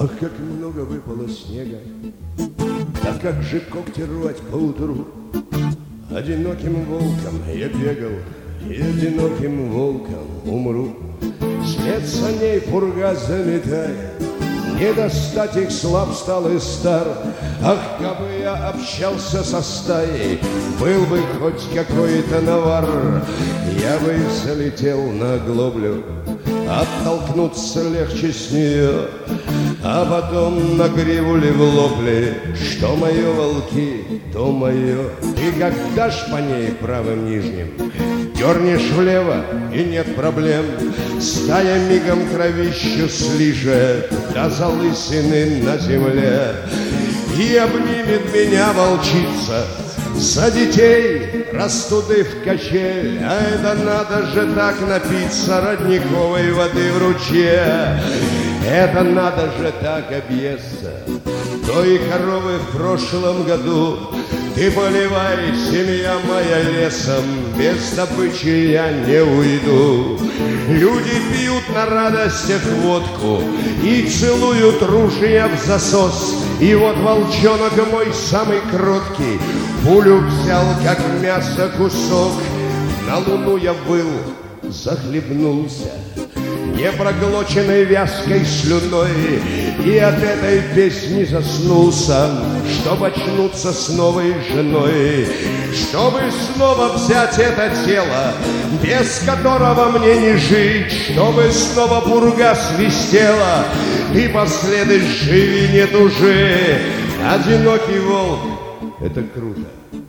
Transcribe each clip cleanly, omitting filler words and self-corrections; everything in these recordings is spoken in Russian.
Ах, как много выпало снега, да как же когти рвать поутру. Одиноким волком я бегал, и одиноким волком умру. След саней пурга заметает, не достать их, слаб стал и стар. Ах, как бы я общался со стаей, был бы хоть какой-то навар, я бы залетел на оглоблю, оттолкнуться легче с нее, а потом на гриву ли в лопли. Что мое, волки, то мое. И как дашь по ней правым нижним, дернешь влево, и нет проблем. Стая мигом кровищу слижет до залысины на земле. И обнимет меня волчица, за детей растуды в качель. А это надо же так напиться родниковой воды в ручье. Это надо же так объесться той коровы в прошлом году. Ты поливай, семья моя, лесом, без добычи я не уйду. Люди пьют на радостях водку и целуют ружья в засос. И вот волчонок мой самый кроткий пулю взял, как мясо, кусок. На луну я был, захлебнулся непроглоченной вязкой слюной, и от этой песни заснулся, чтоб очнуться с новой женой, чтобы снова взять это тело, без которого мне не жить, чтобы снова пурга свистела. Ты последуешь, живи, не тужи. Одинокий волк — это круто,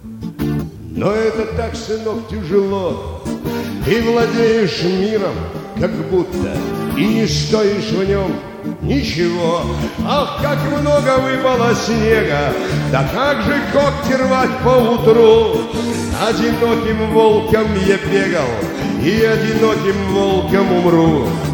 но это так, сынок, тяжело. Ты владеешь миром, как будто, и не стоишь в нем ничего. Ах, как много выпало снега, да как же когти рвать поутру. Одиноким волком я бегал, и одиноким волком умру.